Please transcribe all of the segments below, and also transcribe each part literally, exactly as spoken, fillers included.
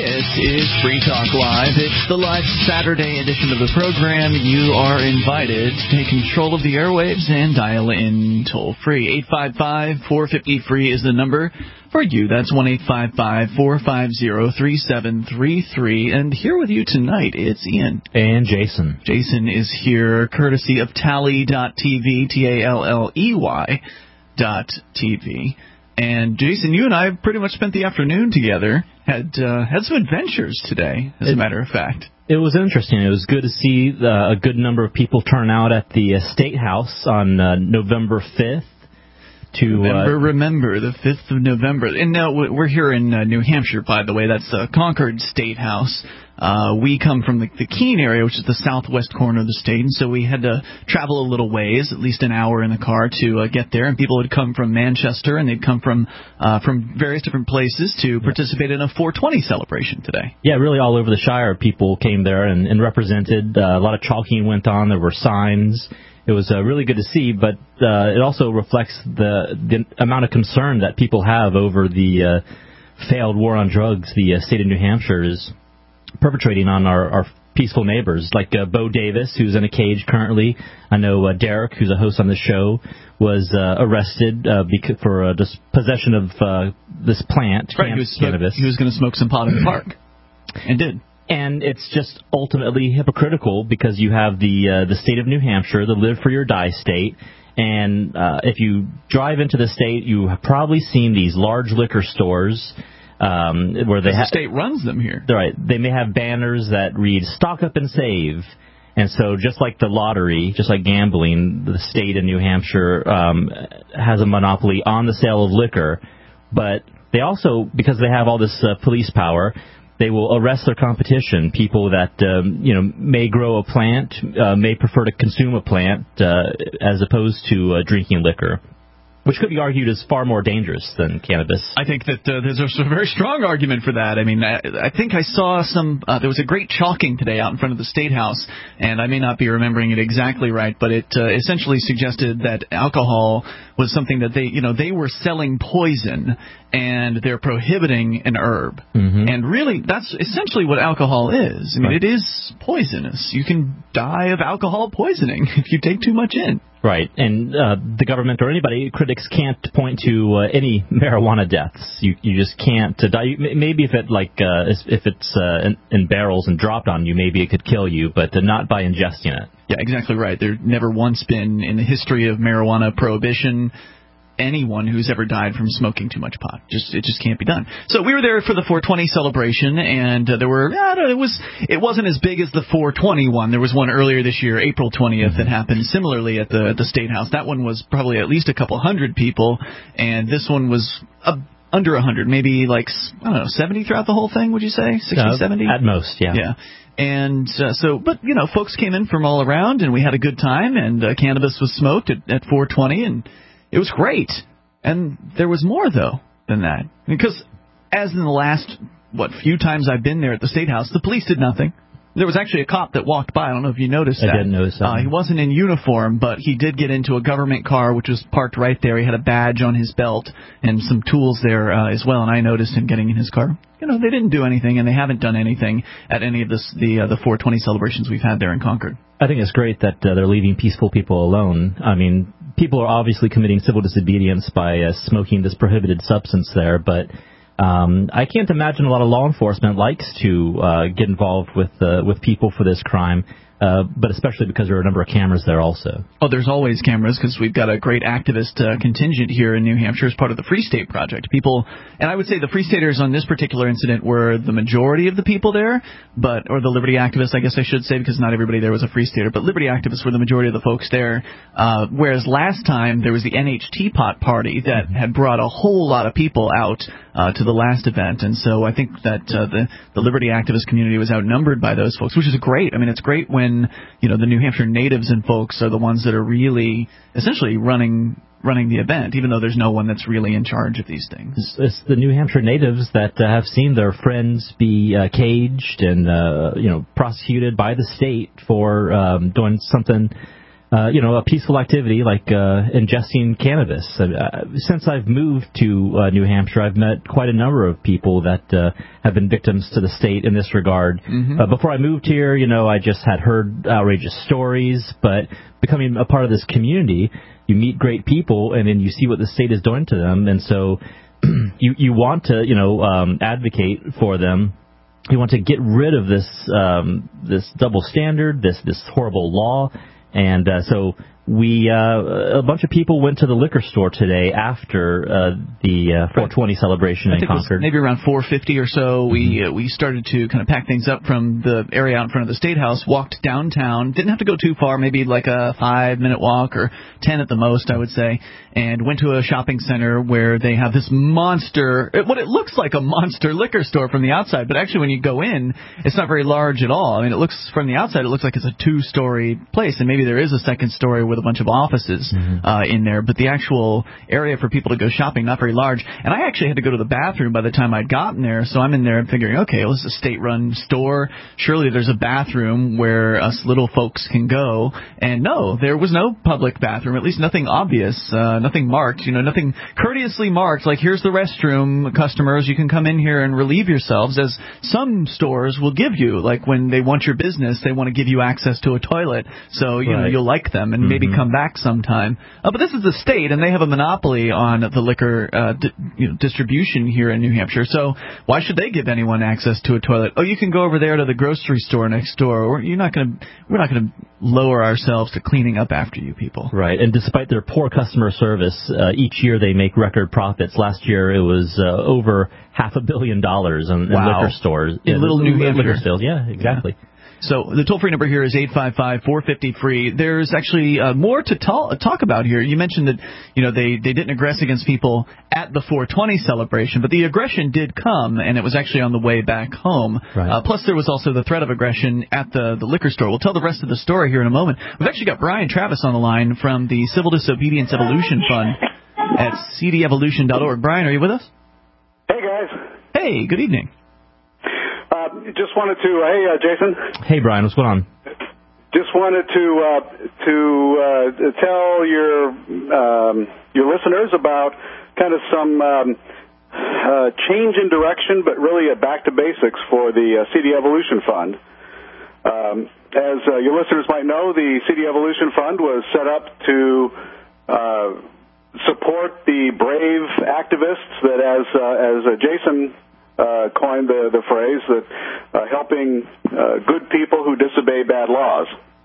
This is Free Talk Live. It's the live Saturday edition of the program. You are invited to take control of the airwaves and dial in toll-free. eight five five, four five zero, free is the number for you. That's one eight five five, four five zero, three seven three three. And here with you tonight, it's Ian. And Jason. Jason is here courtesy of Tally dot T V, T A L L E Y dot T V. And Jason, you and I pretty much spent the afternoon together. Had uh, had some adventures today, as it, a matter of fact. It was interesting. It was good to see uh, a good number of people turn out at the uh, State House on uh, November fifth. To remember, uh, remember the fifth of November. And now we're here in uh, New Hampshire, by the way. That's uh, Concord State House. Uh, we come from the, the Keene area, which is the southwest corner of the state, and so we had to travel a little ways, at least an hour in the car, to uh, get there. And people would come from Manchester, and they'd come from uh, from various different places to participate in a four twenty celebration today. Yeah, really all over the Shire, people came there and, and represented. Uh, a lot of chalking went on. There were signs. It was uh, really good to see, but uh, it also reflects the, the amount of concern that people have over the uh, failed war on drugs the uh, state of New Hampshire is perpetrating on our, our peaceful neighbors, like uh, Bo Davis, who's in a cage currently. I know uh, Derek, who's a host on the show, was uh, arrested uh, bec- for uh, dis- possession of uh, this plant, right, he was, cannabis. He was going to smoke some pot in the park, and did. And it's just ultimately hypocritical because you have the uh, the state of New Hampshire, the live for your die state, and uh, if you drive into the state, you have probably seen these large liquor stores um, where they ha- have the state runs them here. Right, they may have banners that read "Stock up and save," and so just like the lottery, just like gambling, the state of New Hampshire um, has a monopoly on the sale of liquor, but they also, because they have all this uh, police power, they will arrest their competition, people that um, you know may grow a plant, uh, may prefer to consume a plant uh, as opposed to uh, drinking liquor, which could be argued as far more dangerous than cannabis. I think that uh, there's a very strong argument for that. I mean, I, I think I saw some, uh, there was a great chalking today out in front of the State House, and I may not be remembering it exactly right, but it uh, essentially suggested that alcohol was something that they, you know, they were selling poison, and they're prohibiting an herb. Mm-hmm. And really, that's essentially what alcohol is. I mean, right. It is poisonous. You can die of alcohol poisoning if you take too much in. Right, and uh, the government or anybody, critics can't point to uh, any marijuana deaths. You you just can't uh, die. Maybe if it like uh, if it's uh, in, in barrels and dropped on you, maybe it could kill you, but uh, not by ingesting it. Yeah, exactly right. There's never once been in the history of marijuana prohibition anyone who's ever died from smoking too much pot. Just it just can't be done. So we were there for the four twenty celebration, and uh, there were I don't know, it was it wasn't as big as the four twenty one. There was one earlier this year, April twentieth, that happened similarly at the at the State House. That one was probably at least a couple hundred people, and this one was a, under a hundred, maybe like I don't know, seventy throughout the whole thing. Would you say sixty, uh, seventy at most? Yeah. Yeah. And uh, so, but, you know, folks came in from all around, and we had a good time, and uh, cannabis was smoked at, at four twenty, and it was great. And there was more, though, than that. Because as in the last, what, few times I've been there at the State House, the police did nothing. There was actually a cop that walked by. I don't know if you noticed that. I didn't notice that. Uh, he wasn't in uniform, but he did get into a government car, which was parked right there. He had a badge on his belt and some tools there uh, as well, and I noticed him getting in his car. You know, they didn't do anything, and they haven't done anything at any of this, the uh, the four twenty celebrations we've had there in Concord. I think it's great that uh, they're leaving peaceful people alone. I mean, people are obviously committing civil disobedience by uh, smoking this prohibited substance there, but um, I can't imagine a lot of law enforcement likes to uh, get involved with uh, with people for this crime. Uh, but especially because there are a number of cameras there also. Oh, there's always cameras because we've got a great activist uh, contingent here in New Hampshire as part of the Free State Project. People, and I would say the Free Staters on this particular incident were the majority of the people there, but or the Liberty activists, I guess I should say, because not everybody there was a Free Stater, but Liberty activists were the majority of the folks there. Uh, whereas last time there was the N H Teapot Party that had brought a whole lot of people out uh, to the last event, and so I think that uh, the the Liberty activist community was outnumbered by those folks, which is great. I mean, it's great when you know the New Hampshire natives and folks are the ones that are really essentially running running the event, even though there's no one that's really in charge of these things. It's, it's the New Hampshire natives that uh, have seen their friends be uh, caged and uh, you know prosecuted by the state for um, doing something uh, you know, a peaceful activity like uh, ingesting cannabis. Uh, since I've moved to uh, New Hampshire, I've met quite a number of people that uh, have been victims to the state in this regard. Mm-hmm. Uh, before I moved here, you know, I just had heard outrageous stories, but becoming a part of this community, you meet great people, and then you see what the state is doing to them, and so you you want to, you know, um, advocate for them. You want to get rid of this um, this double standard, this this horrible law, and uh, so we uh, a bunch of people went to the liquor store today after uh, the uh, four twenty celebration I in think Concord. It was maybe around four fifty or so. Mm-hmm. We uh, we started to kind of pack things up from the area out in front of the State House. Walked downtown. Didn't have to go too far. Maybe like a five minute walk or ten at the most, I would say. And went to a shopping center where they have this monster, what it looks like a monster liquor store from the outside, but actually when you go in, it's not very large at all. I mean, it looks from the outside, it looks like it's a two-story place, and maybe there is a second story with a bunch of offices mm-hmm. uh, in there, but the actual area for people to go shopping, not very large. And I actually had to go to the bathroom by the time I'd gotten there, so I'm in there figuring, okay, well, this is a state-run store. Surely there's a bathroom where us little folks can go. And no, there was no public bathroom, at least nothing obvious. Uh, nothing marked, you know, nothing courteously marked, like here's the restroom, customers, you can come in here and relieve yourselves, as some stores will give you. Like when they want your business, they want to give you access to a toilet, so, you right. know, you'll like them and mm-hmm. maybe come back sometime. Uh, but this is the state, and they have a monopoly on the liquor uh, di- you know, distribution here in New Hampshire, so why should they give anyone access to a toilet? Oh, you can go over there to the grocery store next door, or you're not going to, we're not going to lower ourselves to cleaning up after you people. Right, and despite their poor customer service, Uh, each year they make record profits. Last year it was uh, over half a billion dollars in, wow. in liquor stores. In yeah, little New Hampshire. Liquor sales, yeah, exactly. Yeah. So the toll-free number here is eight five five, four five zero, free. There's actually uh, more to ta- talk about here. You mentioned that, you know, they, they didn't aggress against people at the four twenty celebration, but the aggression did come, and it was actually on the way back home. Right. Uh, plus, there was also the threat of aggression at the, the liquor store. We'll tell the rest of the story here in a moment. We've actually got Brian Travis on the line from the Civil Disobedience Evolution Fund at c d evolution dot org. Brian, are you with us? Hey, guys. Hey, good evening. Uh, just wanted to, uh, hey, uh, Jason. Hey, Brian, what's going on? Just wanted to uh, to uh, tell your um, your listeners about kind of some um, uh, change in direction, but really a back to basics for the uh, C D Evolution Fund. Um, as uh, your listeners might know, the C D Evolution Fund was set up to uh, support the brave activists that, as uh, as uh, Jason uh, coined the, the phrase, that uh, helping uh, good people who disobey bad laws.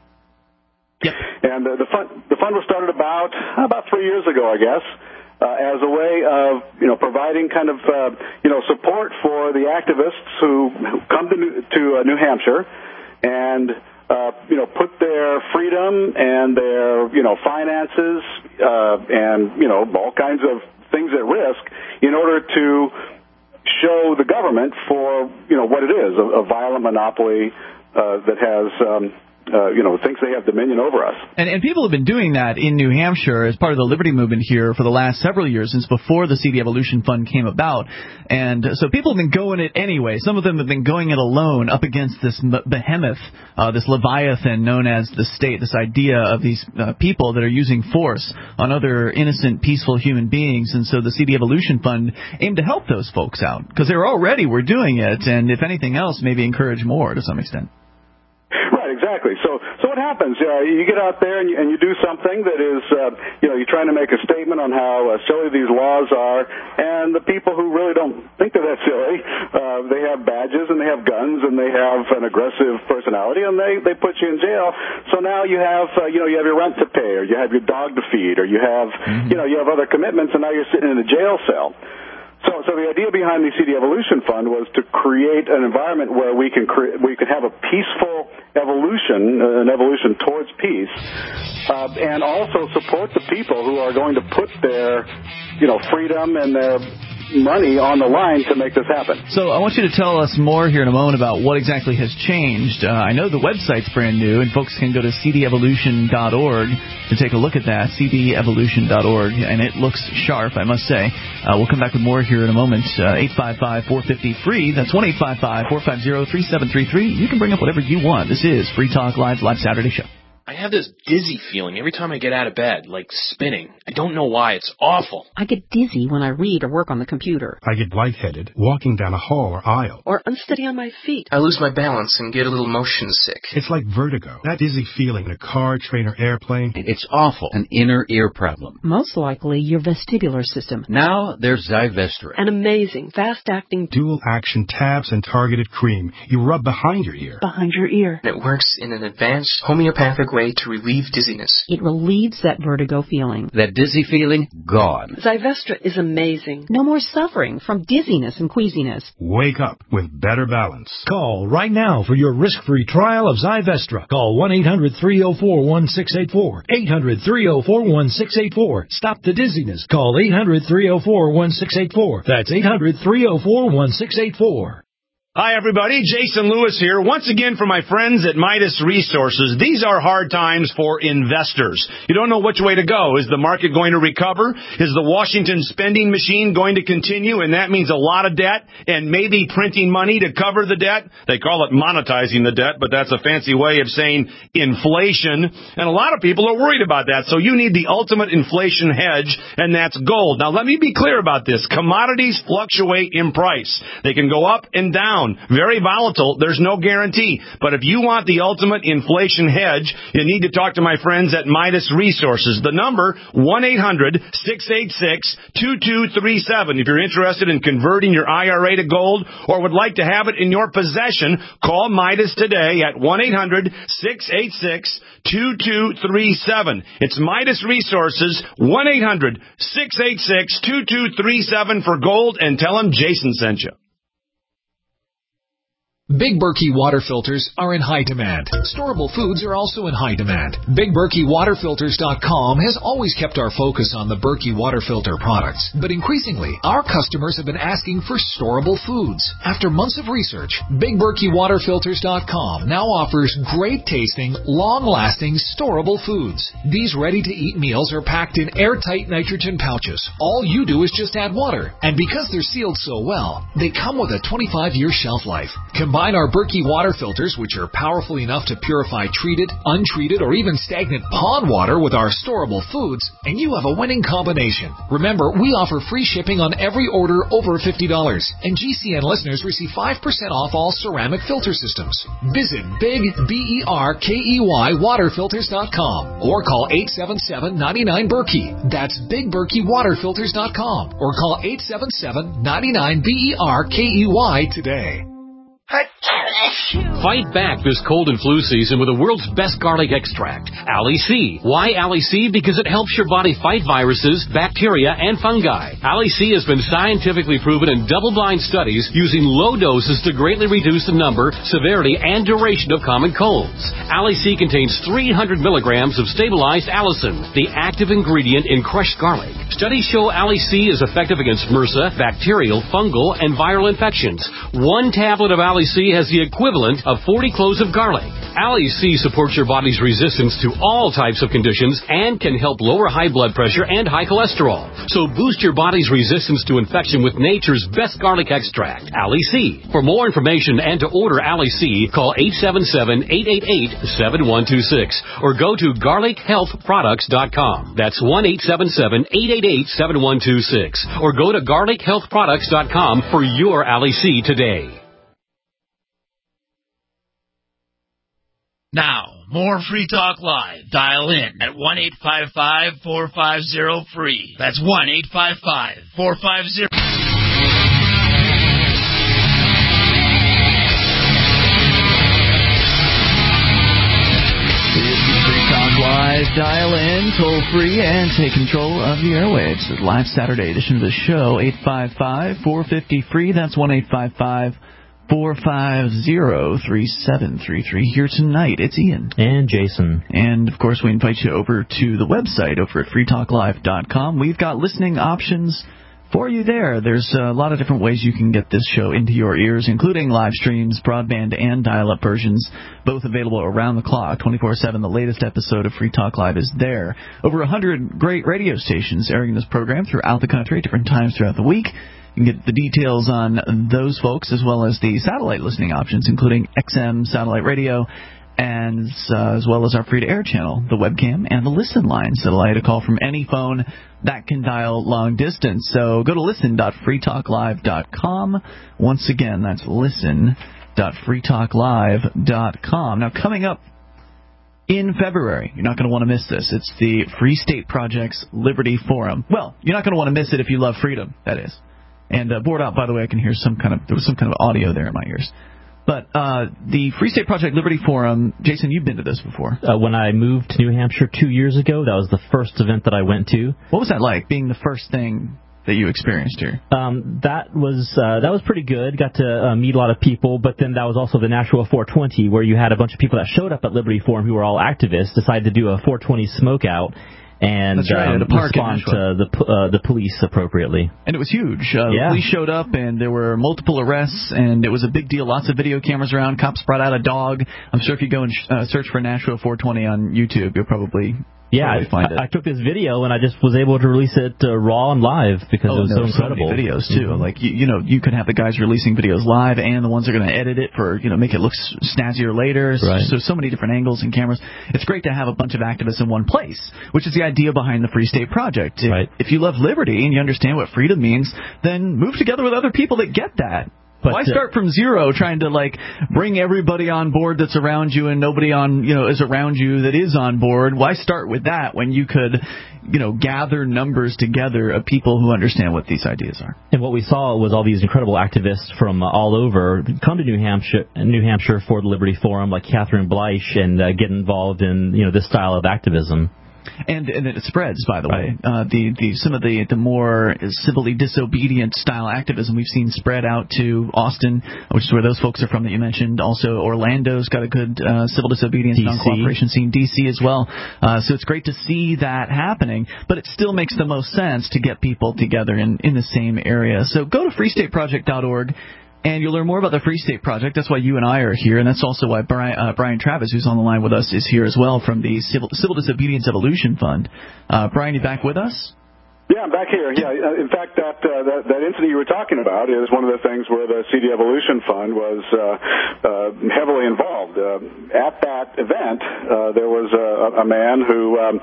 Yep. And the, the fund the fund was started about about three years ago, I guess, uh, as a way of you know providing kind of uh, you know support for the activists who, who come to New, to uh, New Hampshire and. Uh, you know, put their freedom and their, you know, finances uh, and, you know, all kinds of things at risk in order to show the government for, you know, what it is, a, a violent monopoly uh, that has, um, uh, you know, thinks they have dominion over us. And, and people have been doing that in New Hampshire as part of the Liberty Movement here for the last several years, since before the C D Evolution Fund came about. And so people have been going it anyway. Some of them have been going it alone up against this behemoth, uh, this leviathan known as the state, this idea of these uh, people that are using force on other innocent, peaceful human beings. And so the C D Evolution Fund aimed to help those folks out, because they were already were doing it, and if anything else, maybe encourage more to some extent. Right, exactly. So, so what happens? Uh, you get out there and you, and you do something that is, uh, you know, you're trying to make a statement on how uh, silly these laws are, and the people who really don't think they're that silly, uh, they have badges and they have guns and they have an aggressive personality, and they they put you in jail. So now you have, uh, you know, you have your rent to pay, or you have your dog to feed, or you have, mm-hmm. you know, you have other commitments, and now you're sitting in a jail cell. So, so the idea behind the C D Evolution Fund was to create an environment where we can cre- we can have a peaceful evolution, uh, an evolution towards peace, uh, and also support the people who are going to put their, you know, freedom and their money on the line to make this happen. So I want you to tell us more here in a moment about what exactly has changed. Uh, I know the website's brand new, and folks can go to c d evolution dot org to take a look at that, c d evolution dot org, and it looks sharp, I must say. Uh, we'll come back with more here in a moment. Uh, eight five five, four five zero, free. That's one eight five five, four five zero, three seven three three. You can bring up whatever you want. This is Free Talk Live's Live Saturday Show. I have this dizzy feeling every time I get out of bed, like spinning. I don't know why. It's awful. I get dizzy when I read or work on the computer. I get lightheaded walking down a hall or aisle. Or unsteady on my feet. I lose my balance and get a little motion sick. It's like vertigo. That dizzy feeling in a car, train, or airplane. It's awful. An inner ear problem. Most likely your vestibular system. Now there's Zyvestra. An amazing, fast-acting, dual-action tabs and targeted cream you rub behind your ear. Behind your ear. And it works in an advanced homeopathic way to relieve dizziness. It relieves that vertigo feeling. That dizzy feeling, gone. Zyvestra is amazing. No more suffering from dizziness and queasiness. Wake up with better balance. Call right now for your risk-free trial of Zyvestra. Call one eight hundred three oh four one six eight four. eight hundred three oh four one six eight four. Stop the dizziness. Call eight hundred three oh four one six eight four. That's eight hundred three oh four one six eight four. Hi, everybody. Jason Lewis here. Once again for my friends at Midas Resources. These are hard times for investors. You don't know which way to go. Is the market going to recover? Is the Washington spending machine going to continue? And that means a lot of debt and maybe printing money to cover the debt. They call it monetizing the debt, but that's a fancy way of saying inflation. And a lot of people are worried about that. So you need the ultimate inflation hedge, and that's gold. Now, let me be clear about this. Commodities fluctuate in price. They can go up and down. Very volatile. There's no guarantee. But if you want the ultimate inflation hedge, you need to talk to my friends at Midas Resources. The number, one eight hundred six eight six two two three seven. If you're interested in converting your I R A to gold or would like to have it in your possession, call Midas today at one eight hundred six eight six two two three seven. It's Midas Resources, one eight hundred six eight six two two three seven for gold, and tell them Jason sent you. Big Berkey water filters are in high demand. Storable foods are also in high demand. Big Berkey Water Filters dot com has always kept our focus on the Berkey water filter products, but increasingly, our customers have been asking for storable foods. After months of research, Big Berkey Water Filters dot com now offers great tasting, long-lasting, storable foods. These ready-to-eat meals are packed in airtight nitrogen pouches. All you do is just add water, and because they're sealed so well, they come with a twenty-five year shelf life. Combine our Berkey water filters, which are powerful enough to purify treated, untreated, or even stagnant pond water with our storable foods, and you have a winning combination. Remember, we offer free shipping on every order over fifty dollars, and G C N listeners receive five percent off all ceramic filter systems. Visit Big B E R K E Y Water Filters dot com or call eight seven seven, nine nine, Berkey. That's Big Berkey Water Filters dot com or call eight seven seven, nine nine, B E R K E Y today. Fight back this cold and flu season with the world's best garlic extract, Ali C. Why Ali C? Because it helps your body fight viruses, bacteria, and fungi. Ali C has been scientifically proven in double-blind studies using low doses to greatly reduce the number, severity, and duration of common colds. Ali C contains three hundred milligrams of stabilized allicin, the active ingredient in crushed garlic. Studies show Ali C is effective against MRSA, bacterial, fungal, and viral infections. One tablet of Ali C has the equivalent of forty cloves of garlic. Ali C supports your body's resistance to all types of conditions and can help lower high blood pressure and high cholesterol. So boost your body's resistance to infection with nature's best garlic extract, Ali C. For more information and to order Ali C, call eight seven seven, eight eight eight, seven one two six or go to garlic health products dot com. That's one eight seven seven, eight eight eight, seven one two six or go to garlic health products dot com for your Ali C today. Now, more Free Talk Live. Dial in at one eight five five, four five zero, free. That's one eight five five, four five zero. Free Talk Live. Dial in, toll free, and take control of the airwaves. The live Saturday edition of the show, eight five five, four five zero, free. That's one eight five five, four five zero, three seven three three. Here tonight, it's Ian. And Jason. And, of course, we invite you over to the website over at free talk live dot com. We've got listening options for you there. There's a lot of different ways you can get this show into your ears, including live streams, broadband, and dial-up versions, both available around the clock, twenty-four seven. The latest episode of Free Talk Live is there. Over one hundred great radio stations airing this program throughout the country, different times throughout the week. You can get the details on those folks as well as the satellite listening options, including X M satellite radio, and uh, as well as our free-to-air channel, the webcam, and the listen lines that allow you to call from any phone that can dial long distance. So go to listen dot free talk live dot com. Once again, that's listen dot free talk live dot com. Now, coming up in February, you're not going to want to miss this. It's the Free State Project's Liberty Forum. Well, you're not going to want to miss it if you love freedom, that is. And uh, board out, by the way, I can hear some kind of, there was some kind of audio there in my ears. But uh, the Free State Project Liberty Forum, Jason, you've been to this before. Uh, when I moved to New Hampshire two years ago, that was the first event that I went to. What was that like, being the first thing that you experienced here? Um, that was uh, that was pretty good. Got to uh, meet a lot of people, but then that was also the Nashua four twenty, where you had a bunch of people that showed up at Liberty Forum who were all activists, decided to do a four twenty smokeout. And That's right, um, at a park respond to the uh, the police appropriately. And it was huge. Uh, yeah. The police showed up, and there were multiple arrests, and it was a big deal. Lots of video cameras around. Cops brought out a dog. I'm sure if you go and sh- uh, search for Nashua four twenty on YouTube, you'll probably... Yeah, I, find it. I took this video and I just was able to release it uh, raw and live because oh, it was so incredible. So many videos too. Mm-hmm. Like you, you know, you could have the guys releasing videos live and the ones that are going to edit it for you know make it look snazzier later. Right. So so many different angles and cameras. It's great to have a bunch of activists in one place, which is the idea behind the Free State Project. If, right. if you love liberty and you understand what freedom means, then move together with other people that get that. But, Why start from zero trying to, like, bring everybody on board that's around you and nobody on, you know, is around you that is on board? Why start with that when you could, you know, gather numbers together of people who understand what these ideas are? And what we saw was all these incredible activists from uh, all over come to New Hampshire, New Hampshire for the Liberty Forum, like Catherine Bleich, and uh, get involved in, you know, this style of activism. And and it spreads, by the way. Uh, the the some of the the more civilly disobedient style activism we've seen spread out to Austin, which is where those folks are from that you mentioned. Also, Orlando's got a good uh, civil disobedience non-cooperation scene. D C as well. Uh, so it's great to see that happening. But it still makes the most sense to get people together in in the same area. So go to free state project dot org. And you'll learn more about the Free State Project. That's why you and I are here, and that's also why Brian, uh, Brian Travis, who's on the line with us, is here as well from the Civil, Civil Disobedience Evolution Fund. Uh, Brian, you back with us? Yeah, I'm back here. Yeah, in fact, that, uh, that that incident you were talking about is one of the things where the C D Evolution Fund was uh, uh, heavily involved. Uh, at that event, uh, there was a, a man who um,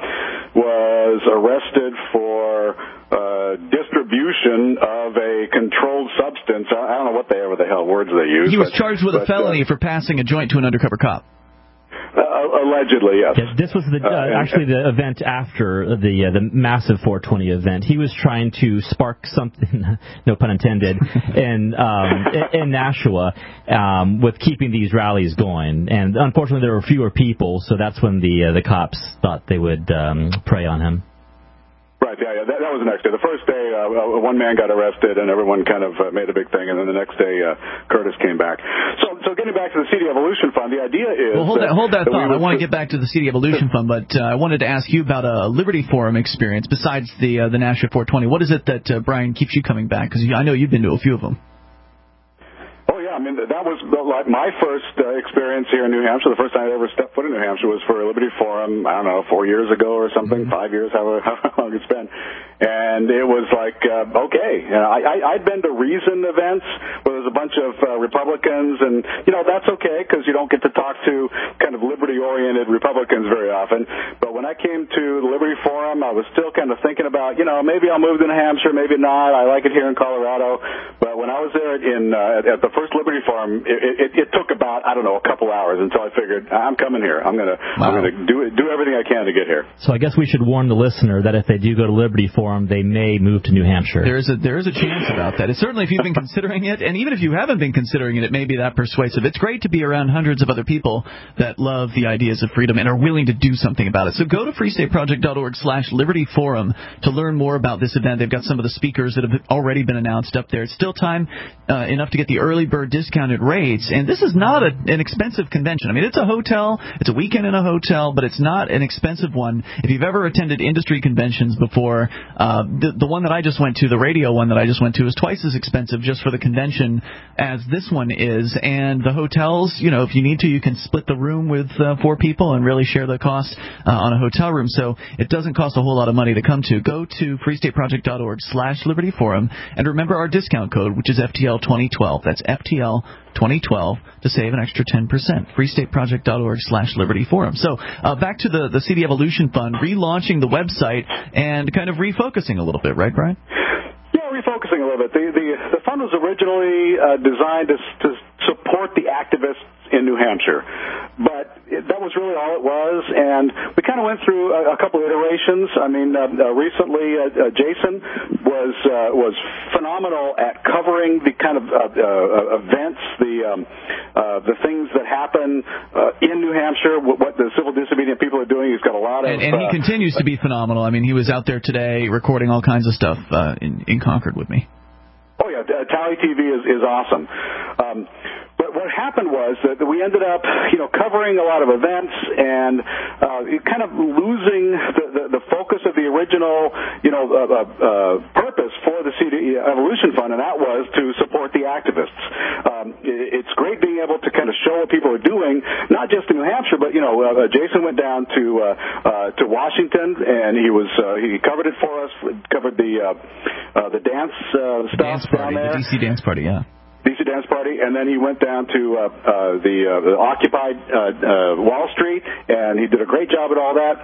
was arrested for uh, distribution of a controlled substance. I don't know what the, what the hell words they use. He was but, charged with but, a felony uh, for passing a joint to an undercover cop. Uh, allegedly, yes. Yeah, this was the, uh, uh, actually the event after the uh, the massive four twenty event. He was trying to spark something, no pun intended, in um, in Nashua um, with keeping these rallies going. And unfortunately, there were fewer people, so that's when the uh, the cops thought they would um, prey on him. Right, yeah, yeah. That, that was the next day. The first day, uh, one man got arrested, and everyone kind of uh, made a big thing. And then the next day, uh, Curtis came back. So, so getting back to the C D Evolution Fund, the idea is. Well, hold that, that, hold that, that thought. We I want to get back to the C D Evolution Fund, but uh, I wanted to ask you about a Liberty Forum experience besides the uh, the Nashua four twenty. What is it that uh, Brian keeps you coming back? Because I know you've been to a few of them. Oh, yeah, I mean, that was like my first uh, experience here in New Hampshire. The first time I ever stepped foot in New Hampshire was for a Liberty Forum, I don't know, four years ago or something, mm-hmm. five years, however, however long it's been. And it was like, uh, okay. You know, I, I, I'd been to Reason events where there's a bunch of uh, Republicans, and, you know, that's okay because you don't get to talk to kind of liberty-oriented Republicans very often. But when I came to the Liberty Forum, I was still kind of thinking about, you know, maybe I'll move to New Hampshire, maybe not. I like it here in Colorado. But when I was there in uh, at, at the first Liberty Forum, it, it, it took about, I don't know, a couple hours until I figured, I'm coming here. I'm going to wow. I'm going to do do everything I can to get here. So I guess we should warn the listener that if they do go to Liberty Forum, they may move to New Hampshire. There is a there is a chance about that. It's certainly if you've been considering it, and even if you haven't been considering it, it may be that persuasive. It's great to be around hundreds of other people that love the ideas of freedom and are willing to do something about it. So go to free state project dot org slash Liberty Forum to learn more about this event. They've got some of the speakers that have already been announced up there. It's still time uh, enough to get the early bird discounted rates, and this is not a, an expensive convention. I mean, it's a hotel, it's a weekend in a hotel, but it's not an expensive one. If you've ever attended industry conventions before, uh, the, the one that I just went to, the radio one that I just went to, is twice as expensive just for the convention as this one is. And the hotels, you know, if you need to, you can split the room with uh, uh, for people and really share the cost uh, on a hotel room. So it doesn't cost a whole lot of money to come to. Go to free state project dot org slash Liberty Forum and remember our discount code, which is F T L twenty twelve. That's F T L twenty twelve to save an extra ten percent. free state project dot org slash Liberty Forum. So uh, back to the, the C D Evolution Fund, relaunching the website and kind of refocusing a little bit, right, Brian? Yeah, refocusing a little bit. The the, the fund was originally uh, designed to, to support the activists in New Hampshire, but it, that was really all it was, and we kind of went through a, a couple of iterations. I mean, uh, uh, recently uh, uh, Jason was uh, was phenomenal at covering the kind of uh, uh, events, the um, uh, the things that happen uh, in New Hampshire, what, what the civil disobedient people are doing. He's got a lot of, and, and he uh, continues to be phenomenal. I mean, he was out there today recording all kinds of stuff uh, in, in Concord with me. Oh yeah, uh, Tally T V is is awesome. Um, But what happened was that we ended up, you know, covering a lot of events and uh, kind of losing the, the, the focus of the original, you know, uh, uh, purpose for the C D Evolution Fund, and that was to support the activists. Um, it's great being able to kind of show what people are doing, not just in New Hampshire, but you know, uh, Jason went down to uh, uh, to Washington and he was uh, he covered it for us, covered the uh, uh, the dance uh, stuff dance party, down there, the D C dance party, yeah. D C Dance Party, and then he went down to uh, uh, the, uh, the occupied uh, uh, Wall Street, and he did a great job at all that.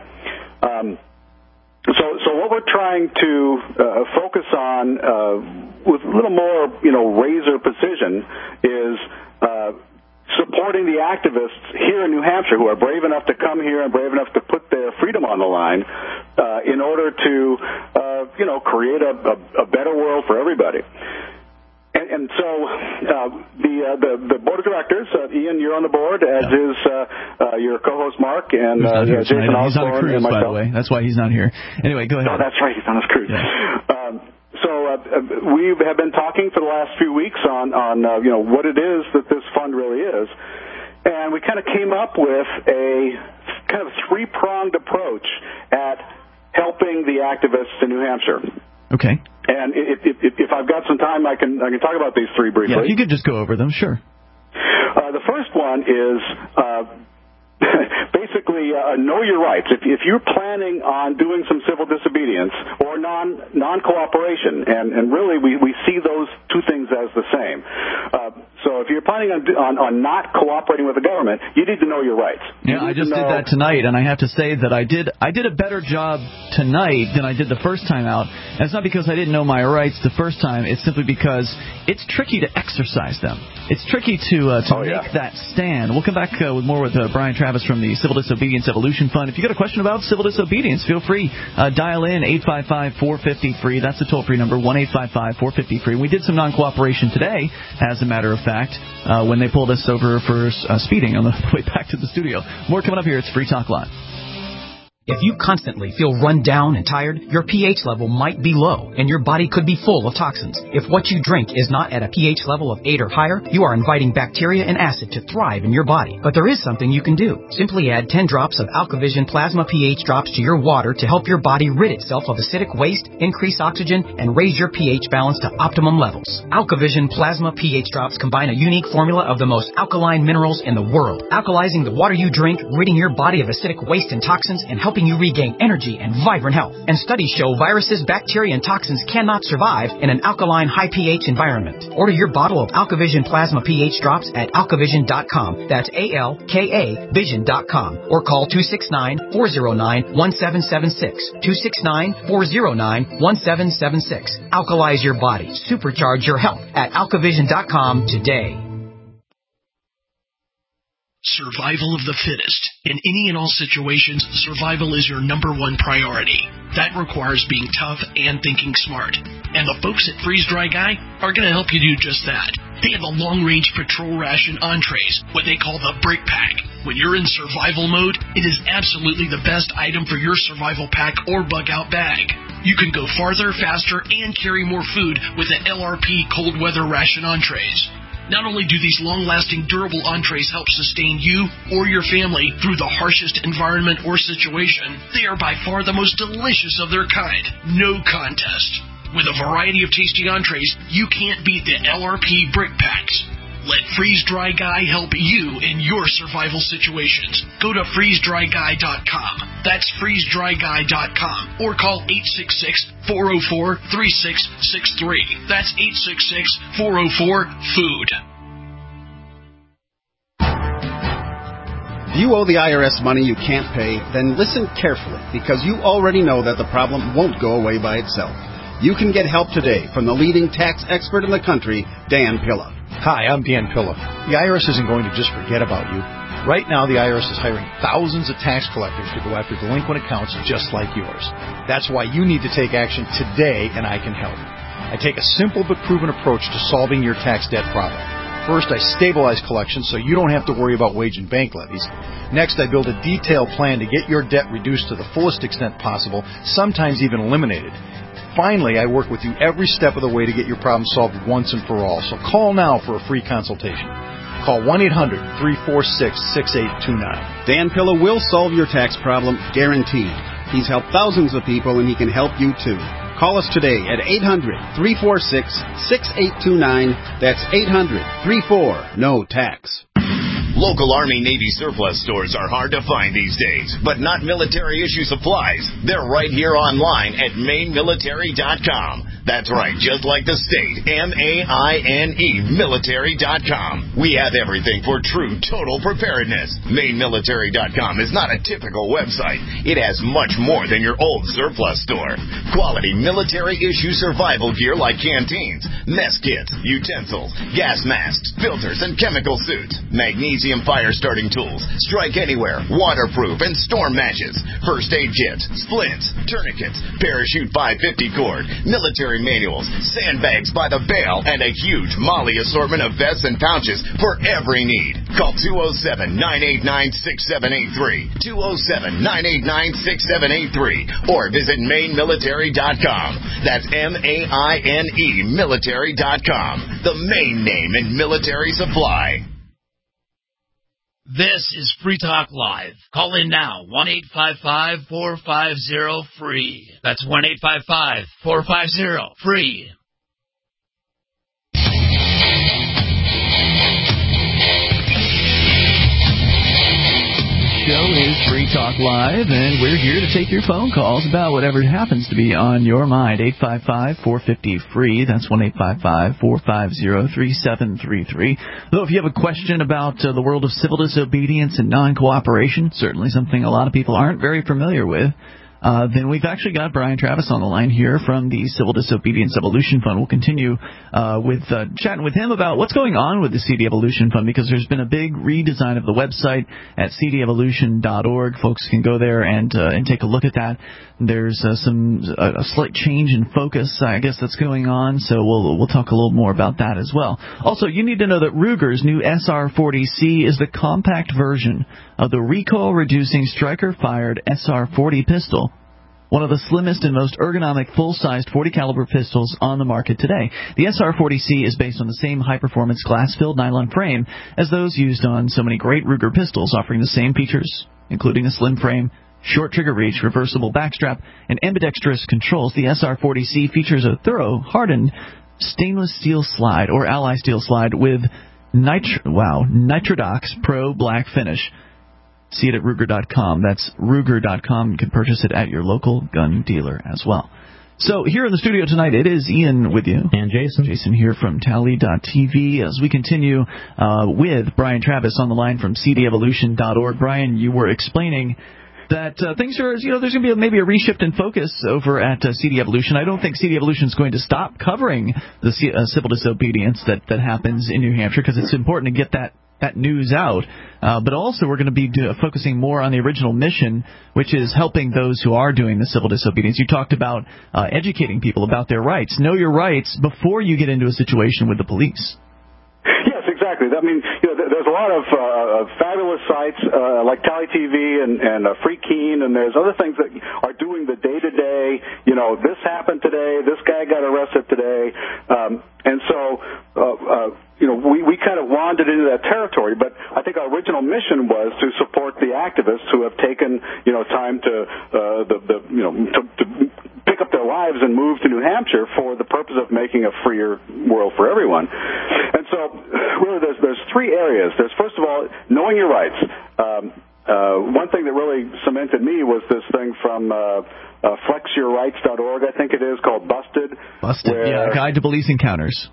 Um, so, so what we're trying to uh, focus on uh, with a little more, you know, razor precision is uh, supporting the activists here in New Hampshire who are brave enough to come here and brave enough to put their freedom on the line uh, in order to, uh, you know, create a, a, a better world for everybody. And, and so uh, the, uh, the the board of directors, uh, Ian, you're on the board, as yeah. is uh, uh, your co-host Mark and uh, Jason Osborne. He's on a cruise, by the way. That's why he's not here. Anyway, go ahead. Oh, that's right. He's on his cruise. Yeah. Um, so uh, we have been talking for the last few weeks on on uh, you know what it is that this fund really is, and we kind of came up with a kind of three-pronged approach at helping the activists in New Hampshire. Okay. And if, if, if I've got some time, I can I can talk about these three briefly. Yeah, if you could just go over them, sure. Uh, the first one is uh, basically uh, know your rights. If, if you're planning on doing some civil disobedience or non non cooperation, and, and really we, we see those two things as the same. Uh, so if you're planning on, on on not cooperating with the government, you need to know your rights. Yeah, I just did that tonight, and I have to say that I did I did a better job tonight than I did the first time out. And it's not because I didn't know my rights the first time. It's simply because it's tricky to exercise them. It's tricky to uh, to oh, make yeah. that stand. We'll come back uh, with more with uh, Brian Travis from the Civil Disobedience Evolution Fund. If you got a question about civil disobedience, feel free. Uh, dial in eight five five, four five zero, free. That's the toll-free number, one eight five five, four five zero, free. We did some non-cooperation today, as a matter of fact, uh, when they pulled us over for uh, speeding on the way back to the studio. More coming up here. It's Free Talk Live. If you constantly feel run down and tired, your pH level might be low, and your body could be full of toxins. If what you drink is not at a pH level of eight or higher, you are inviting bacteria and acid to thrive in your body. But there is something you can do. Simply add ten drops of AlkaVision Plasma pH drops to your water to help your body rid itself of acidic waste, increase oxygen, and raise your pH balance to optimum levels. AlkaVision Plasma pH drops combine a unique formula of the most alkaline minerals in the world, alkalizing the water you drink, ridding your body of acidic waste and toxins, and helping you regain energy and vibrant health. And studies show viruses, bacteria, and toxins cannot survive in an alkaline, high pH environment. Order your bottle of AlkaVision Plasma pH drops at alkavision dot com. That's A L K A vision dot com. Or call two six nine, four zero nine, one seven seven six. two six nine, four zero nine, one seven seven six. Alkalize your body. Supercharge your health at alkavision dot com today. Survival of the fittest. In any and all situations, survival is your number one priority. That requires being tough and thinking smart. And the folks at Freeze Dry Guy are going to help you do just that. They have the long-range patrol ration entrees, what they call the Brick Pack. When you're in survival mode, it is absolutely the best item for your survival pack or bug-out bag. You can go farther, faster, and carry more food with the L R P cold weather ration entrees. Not only do these long-lasting, durable entrees help sustain you or your family through the harshest environment or situation, they are by far the most delicious of their kind. No contest. With a variety of tasty entrees, you can't beat the L R P Brick Packs. Let Freeze Dry Guy help you in your survival situations. Go to freeze dry guy dot com. That's freeze dry guy dot com. Or call eight six six, four oh four, three six six three. That's eight six six, four oh four, FOOD. If you owe the I R S money you can't pay, then listen carefully, because you already know that the problem won't go away by itself. You can get help today from the leading tax expert in the country, Dan Pilla. Hi, I'm Dan Pilla. The I R S isn't going to just forget about you. Right now, the I R S is hiring thousands of tax collectors to go after delinquent accounts just like yours. That's why you need to take action today, and I can help. I take a simple but proven approach to solving your tax debt problem. First, I stabilize collections so you don't have to worry about wage and bank levies. Next, I build a detailed plan to get your debt reduced to the fullest extent possible, sometimes even eliminated. Finally, I work with you every step of the way to get your problem solved once and for all. So call now for a free consultation. Call one eight hundred, three four six, six eight two nine. Dan Pilla will solve your tax problem, guaranteed. He's helped thousands of people, and he can help you too. Call us today at eight hundred, three four six, six eight two nine. That's eight hundred, three four, no tax. Local Army Navy surplus stores are hard to find these days, but not military issue supplies. They're right here online at maine military dot com. That's right, just like the state, M A I N E, military dot com. We have everything for true total preparedness. maine military dot com is not a typical website. It has much more than your old surplus store. Quality military-issue survival gear like canteens, mess kits, utensils, gas masks, filters, and chemical suits. Magnesium fire-starting tools, strike anywhere, waterproof, and storm matches. First aid kits, splints, tourniquets, parachute five fifty cord, military manuals, sandbags by the bale, and a huge Molly assortment of vests and pouches for every need. Call two oh seven, nine eight nine, six seven eight three, two oh seven, nine eight nine, six seven eight three, or visit maine military dot com. That's M A I N E, military dot com, the main name in military supply. This is Free Talk Live. Call in now, one eight five five, four five zero, free. That's one eight five five, four five zero, free. Show is Free Talk Live, and we're here to take your phone calls about whatever happens to be on your mind. eight five five, four five zero, free. That's one eight five five, four five zero, three seven three three. Though if you have a question about uh, the world of civil disobedience and non-cooperation, certainly something a lot of people aren't very familiar with, Uh, then we've actually got Brian Travis on the line here from the Civil Disobedience Evolution Fund. We'll continue uh, with uh, chatting with him about what's going on with the C D Evolution Fund, because there's been a big redesign of the website at c d evolution dot org. Folks can go there and uh, and take a look at that. There's uh, some uh, a slight change in focus, I guess, that's going on, so we'll we'll talk a little more about that as well. Also, you need to know that Ruger's new S R forty C is the compact version of the recoil-reducing striker-fired S R forty pistol, one of the slimmest and most ergonomic full-sized forty caliber pistols on the market today. The S R forty C is based on the same high-performance glass-filled nylon frame as those used on so many great Ruger pistols, offering the same features, including a slim frame, short trigger reach, reversible backstrap, and ambidextrous controls. The S R forty C features a thorough, hardened stainless steel slide or alloy steel slide with nitro, wow, Nitrodox Pro Black Finish. See it at Ruger dot com. That's Ruger dot com. You can purchase it at your local gun dealer as well. So here in the studio tonight, it is Ian with you. And Jason. Jason here from Tally dot T V as we continue uh, with Brian Travis on the line from c d evolution dot org. Brian, you were explaining that uh, things are, you know, there's going to be a, maybe a reshift in focus over at uh, C D Evolution. I don't think C D Evolution is going to stop covering the C- uh, civil disobedience that, that happens in New Hampshire, because it's important to get that that news out, uh, but also we're going to be do, focusing more on the original mission, which is helping those who are doing the civil disobedience. You talked about uh, educating people about their rights. Know your rights before you get into a situation with the police. Yes, exactly. I mean, you know, there's a lot of uh, fabulous sites uh, like Tally T V and, and uh, Free Keen, and there's other things that are doing the day-to-day, you know, this happened today, this guy got arrested today, um, and so, uh, uh, you know, we, we kind of wandered into that territory, but I think our original mission was to support the activists who have taken, you know, time to, uh, the, the, you know, to, to pick break up their lives and move to New Hampshire for the purpose of making a freer world for everyone. And so, really, there's there's three areas. There's, first of all, knowing your rights. Um, uh, one thing that really cemented me was this thing from uh, uh, flex your rights dot org, I think it is, called Busted. Busted, where, yeah, Guide to Police Encounters.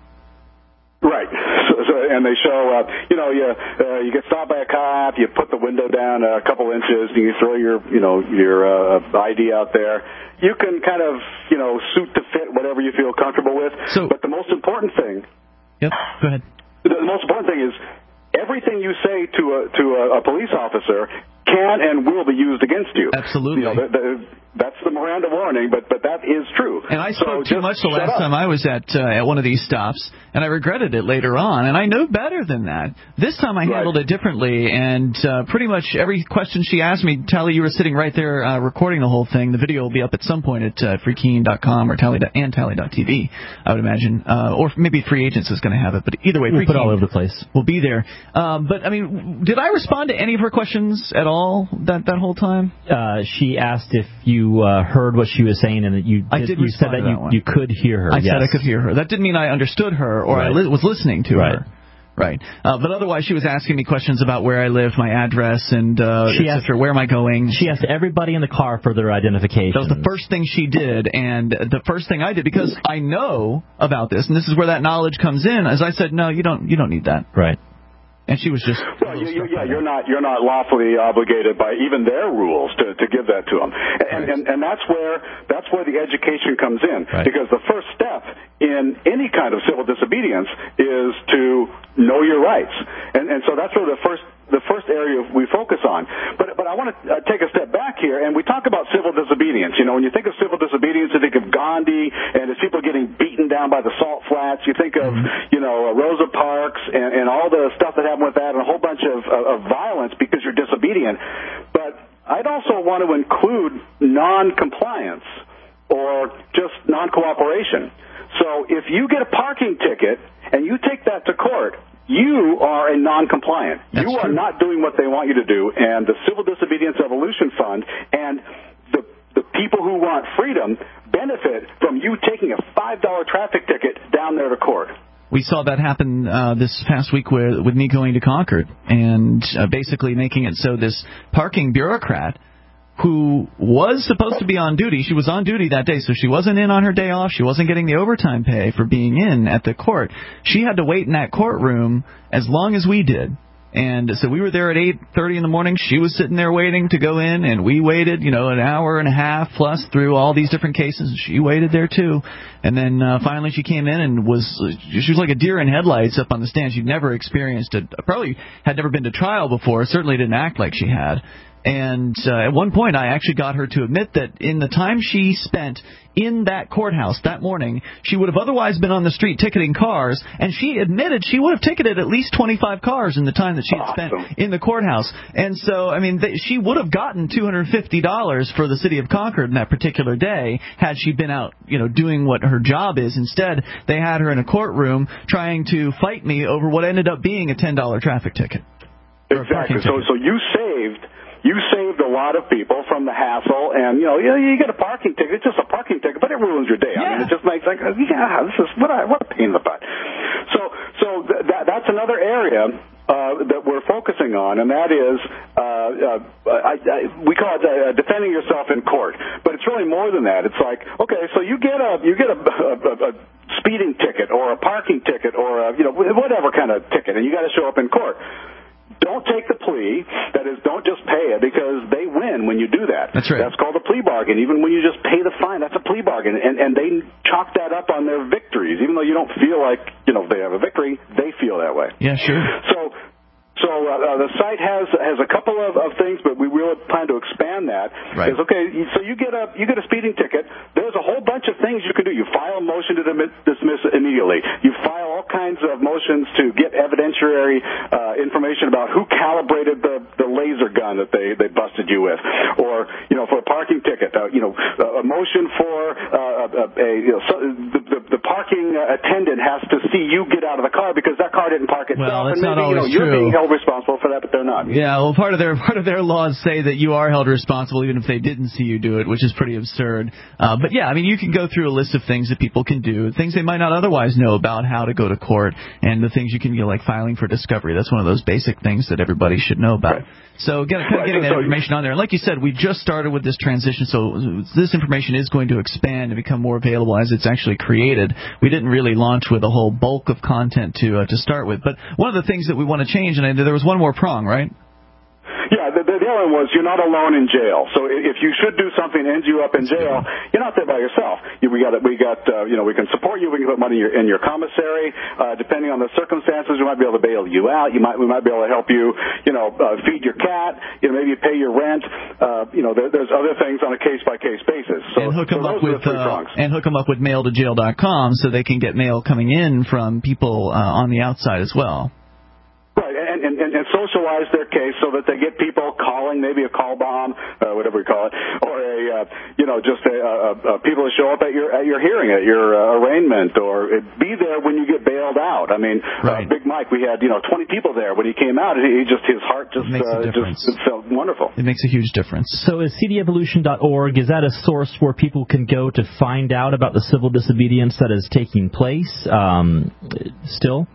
Right, so, so, and they show, uh, you know, you uh, you get stopped by a cop, you put the window down a couple inches, and you throw your, you know, your uh, I D out there. You can kind of, you know, suit to fit whatever you feel comfortable with. So, but the most important thing. Yep. Go ahead. The, the most important thing is everything you say to a to a, a police officer can and will be used against you. Absolutely. You know, the, the, that's the Miranda warning, but but that is true. And I spoke so too much the last up. time I was at uh, at one of these stops, and I regretted it later on. And I know better than that. This time I right. handled it differently, and uh, pretty much every question she asked me, Tally, you were sitting right there uh, recording the whole thing. The video will be up at some point at uh, free keen dot com or Tally and Tally dot t v, I would imagine, uh, or maybe Free Agents is going to have it. But either way, we'll Free put it Keen all over the place. We'll be there. Um, but I mean, did I respond to any of her questions at all that that whole time? Uh, she asked if you uh, heard what she was saying, and that you, I did you said that, that you, one. you could hear her. I yes. said I could hear her. That didn't mean I understood her or right. I li- was listening to right. her. Right. Uh, but otherwise, she was asking me questions about where I lived, my address, and uh, she et asked, cetera, where am I going. She asked everybody in the car for their identification. That was the first thing she did, and the first thing I did, because I know about this, and this is where that knowledge comes in, as I said, no, you don't, you don't need that. Right. And she was just well, you, you, yeah, you're not you're not lawfully obligated by even their rules to, to give that to them, and, right. and and that's where that's where the education comes in, right. because the first step in any kind of civil disobedience is to know your rights, and and so that's where the first the first area we focus on. But but I want to uh, take a step back here, and we talk about civil disobedience. You know, when you think of civil disobedience, you think of Gandhi and his people getting beaten down by the salt flats. You think of mm-hmm. you know Rosa Parks and, and all the stuff that happened with that, and a whole bunch of, of, of violence because you're disobedient. But I'd also want to include non-compliance or just non-cooperation. So if you get a parking ticket and you take that to court, you are a non-compliant. That's you are true. not doing what they want you to do, and the Civil Disobedience Evolution Fund and the the people who want freedom benefit from you taking a five dollar traffic ticket down there to court. We saw that happen uh, this past week with, with me going to Concord and uh, basically making it so this parking bureaucrat who was supposed to be on duty, she was on duty that day, so she wasn't in on her day off, she wasn't getting the overtime pay for being in at the court. She had to wait in that courtroom as long as we did. And so we were there at eight thirty in the morning. She was sitting there waiting to go in, and we waited, you know, an hour and a half plus through all these different cases. She waited there, too. And then uh, finally she came in and was she was like a deer in headlights up on the stand. She'd never experienced it. Probably had never been to trial before. Certainly didn't act like she had. And uh, at one point, I actually got her to admit that in the time she spent in that courthouse that morning, she would have otherwise been on the street ticketing cars, and she admitted she would have ticketed at least twenty-five cars in the time that she had spent awesome. in the courthouse. And so, I mean, th- she would have gotten two hundred fifty dollars for the city of Concord in that particular day had she been out, you know, doing what her job is. Instead, they had her in a courtroom trying to fight me over what ended up being a ten dollar traffic ticket. Exactly. So, so you saved... You saved a lot of people from the hassle, and, you know, you, you get a parking ticket. It's just a parking ticket, but it ruins your day. Yeah. I mean, it just makes like, yeah, this is what a, what a pain in the butt. So, so th- that, that's another area uh, that we're focusing on, and that is, uh, uh, I, I, we call it uh, defending yourself in court. But it's really more than that. It's like, okay, so you get a you get a, a, a speeding ticket or a parking ticket or a, you know, whatever kind of ticket, and you got to show up in court. Don't take the plea. That is, don't just pay it, because they win when you do that. That's right. That's called a plea bargain. Even when you just pay the fine, that's a plea bargain. And, and they chalk that up on their victories. Even though you don't feel like, you know, they have a victory, they feel that way. Yeah, sure. So, so uh, the site has has a couple of, of things, but we really plan to expand that. Right. Is, okay, so you get a you get a speeding ticket. There's a whole bunch of things you can do. You file a motion to dismiss immediately. You file all kinds of motions to get evidentiary uh, information about who calibrated the, the laser gun that they, they busted you with, or, you know, for a parking ticket, uh, you know, a motion for uh, a, a you know so the, the, the parking uh, attendant has to see you get out of the car because that car didn't park itself. Well, that's and maybe, not always you know, you're true. being held responsible for that, but they're not. Yeah, well, part of their part of their laws say that you are held responsible even if they didn't see you do it, which is pretty absurd. Uh, but yeah, I mean, you can go through a list of things that people can do, things they might not otherwise know about how to go to court, and the things you can do, like filing for discovery. That's one of those basic things that everybody should know about. Right. So get, kind of getting that information on there. And like you said, we just started with this transition, so this information is going to expand and become more available as it's actually created. We didn't really launch with a whole bulk of content to uh, to start with. But one of the things that we want to change, and I, there was one more prong, right? Yeah, the, the other one was you're not alone in jail. So if you should do something that ends you up in jail, you're not there by yourself. We got, we got, uh, you know, we can support you. We can put money in your, in your commissary. Uh, depending on the circumstances, we might be able to bail you out. You might, we might be able to help you, you know, uh, feed your cat. You know, maybe pay your rent. Uh, you know, there, there's other things on a case by case basis. So, and hook them so up with uh, and hook them up with mail to jail dot com so they can get mail coming in from people uh, on the outside as well. Right, and, and, and socialize their case so that they get people calling, maybe a call bomb, uh, whatever we call it, or a, uh, you know, just a, a, a people to show up at your at your hearing, at your uh, arraignment, or be there when you get bailed out. I mean, right. uh, Big Mike, we had you know twenty people there when he came out. He, he just his heart just uh, just it felt wonderful. It makes a huge difference. So is C D evolution dot org, is that a source where people can go to find out about the civil disobedience that is taking place um, still?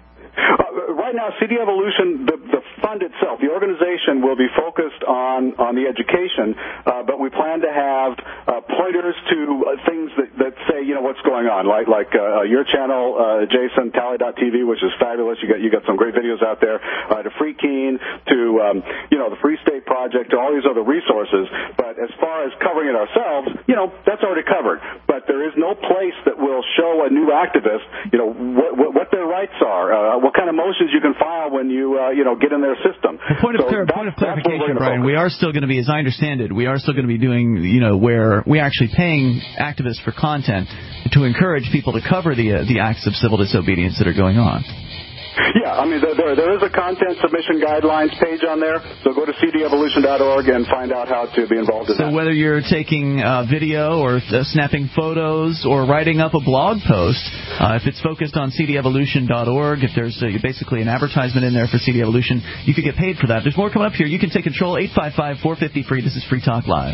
Right now, C D Evolution, the, the fund itself, the organization will be focused on, on the education, uh, but we plan to have uh, pointers to uh, things that, that say, you know, what's going on, like like uh, your channel, uh, Jason, Tally dot T V, which is fabulous. You got you got some great videos out there, uh, to Free Keene, to, um, you know, the Free State Project, to all these other resources. But as far as covering it ourselves, you know, that's already covered. But there is no place that will show a new activist, you know, what, what, what their rights are, uh, what kind of motions you can file when you, uh, you know, get in their system. Well, point of, so clar- point of clarification, Brian, we are still going to be, as I understand it, we are still going to be doing, you know, where we're actually paying activists for content to encourage people to cover the uh, the acts of civil disobedience that are going on. Yeah, I mean, there, there is a content submission guidelines page on there, so go to C D evolution dot org and find out how to be involved in so that. So whether you're taking uh, video or uh, snapping photos or writing up a blog post, uh, if it's focused on C D evolution dot org, if there's uh, basically an advertisement in there for C D Evolution, you could get paid for that. There's more coming up here. You can take control, eight five five, four five zero, free. This is Free Talk Live.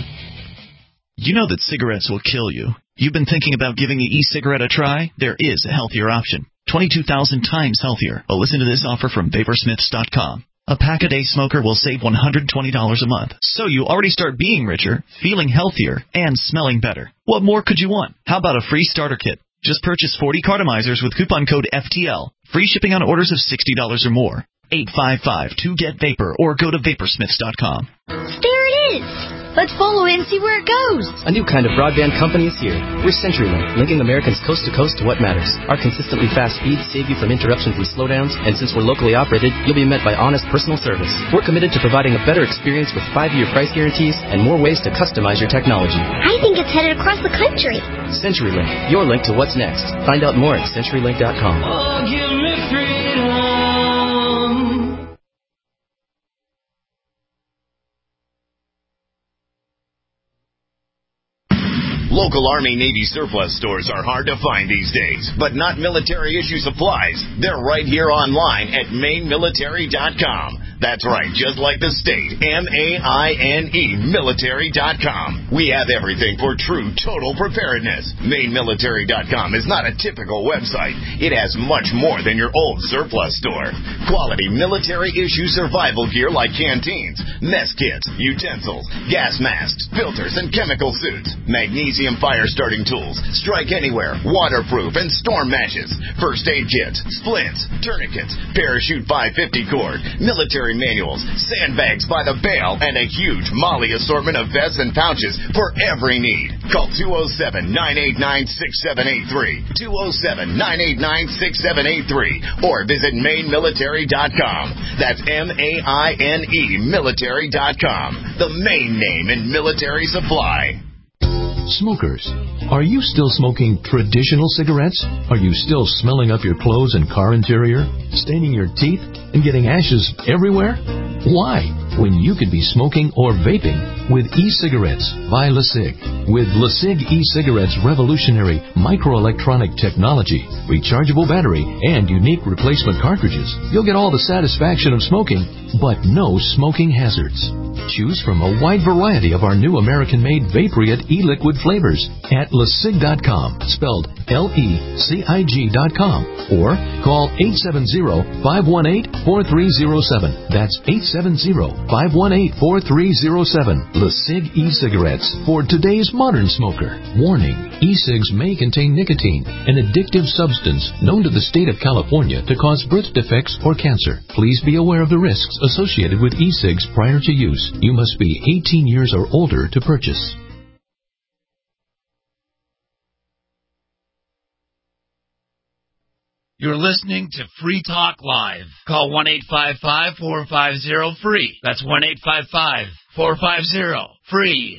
You know that cigarettes will kill you. You've been thinking about giving the e-cigarette a try? There is a healthier option. twenty-two thousand times healthier. Well, listen to this offer from vapor smiths dot com. A pack-a-day smoker will save one hundred twenty dollars a month. So you already start being richer, feeling healthier, and smelling better. What more could you want? How about a free starter kit? Just purchase forty cartomizers with coupon code F T L. Free shipping on orders of sixty dollars or more. eight five five, two, get vapor or go to vapor smiths dot com. There it is! Let's follow it and see where it goes. A new kind of broadband company is here. We're CenturyLink, linking Americans coast to coast to what matters. Our consistently fast speeds save you from interruptions and slowdowns, and since we're locally operated, you'll be met by honest personal service. We're committed to providing a better experience with five-year price guarantees and more ways to customize your technology. I think it's headed across the country. CenturyLink, your link to what's next. Find out more at century link dot com. Oh, give me freedom. Local Army Navy surplus stores are hard to find these days, but not military issue supplies. They're right here online at maine military dot com. That's right, just like the state, M A I N E, military dot com. We have everything for true total preparedness. maine military dot com is not a typical website. It has much more than your old surplus store. Quality military-issue survival gear like canteens, mess kits, utensils, gas masks, filters, and chemical suits, magnesium fire-starting tools, strike anywhere, waterproof, and storm matches, first aid kits, splints, tourniquets, parachute five fifty cord, military manuals, sandbags by the bale, and a huge Molly assortment of vests and pouches for every need. Call two oh seven, nine eight nine, six seven eight three, two oh seven, nine eight nine, six seven eight three, or visit maine military dot com. That's M A I N E, military dot com, the main name in military supply. Smokers, are you still smoking traditional cigarettes? Are you still smelling up your clothes and car interior, staining your teeth, and getting ashes everywhere? Why? when you could be smoking or vaping with e-cigarettes by LeSig. With LeSig e-cigarettes' revolutionary microelectronic technology, rechargeable battery, and unique replacement cartridges, you'll get all the satisfaction of smoking, but no smoking hazards. Choose from a wide variety of our new American-made Vaporite e-liquid flavors at lesig dot com, spelled L E C I G dot com, or call eight seven zero, five one eight, four three zero seven. That's eight seven zero, five one eight, four three zero seven. LeSig e-cigarettes for today's modern smoker. Warning, e-cigs may contain nicotine, an addictive substance known to the state of California to cause birth defects or cancer. Please be aware of the risks associated with e-cigs prior to use. You must be eighteen years or older to purchase. You're listening to Free Talk Live. Call one eight five five, four five zero, F R E E. That's one eight five five, four five zero, F R E E.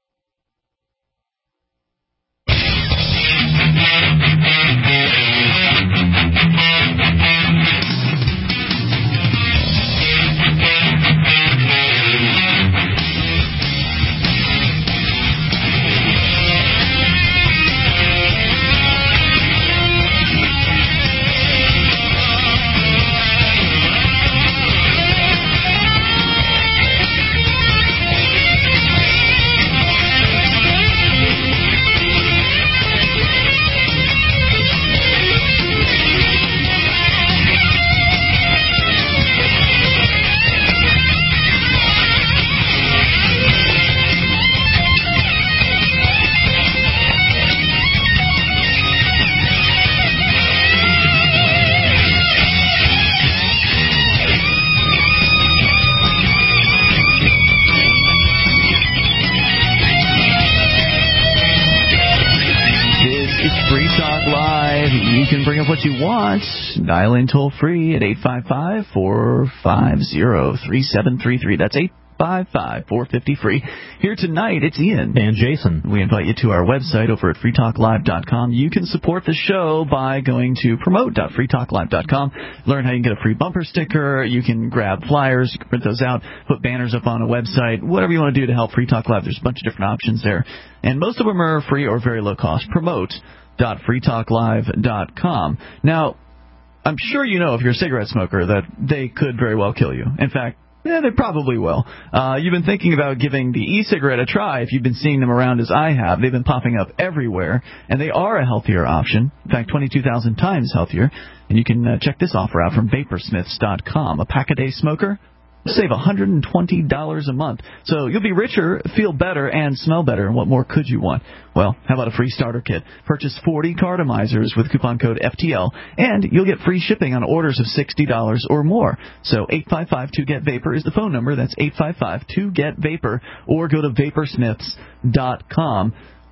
What you want, dial in toll free at eight five five, four five zero, three seven three three. That's eight five five, four five zero, free. Here tonight, it's Ian. And Jason. We invite you to our website over at free talk live dot com. You can support the show by going to promote dot free talk live dot com. Learn how you can get a free bumper sticker. You can grab flyers. You can print those out. Put banners up on a website. Whatever you want to do to help Free Talk Live. There's a bunch of different options there. And most of them are free or very low cost. Promote dot free talk live dot com. Now, I'm sure you know if you're a cigarette smoker that they could very well kill you. In fact, yeah, they probably will. Uh, you've been thinking about giving the e-cigarette a try if you've been seeing them around as I have. They've been popping up everywhere, and they are a healthier option. In fact, twenty-two thousand times healthier. And you can uh, check this offer out from vapor smiths dot com. A pack-a-day smoker? Save one hundred twenty dollars a month. So you'll be richer, feel better, and smell better. And what more could you want? Well, how about a free starter kit? Purchase forty cartomizers with coupon code F T L, and you'll get free shipping on orders of sixty dollars or more. So eight five five, two get vapor is the phone number. That's eight five five, two get vapor, or go to vapor smiths dot com.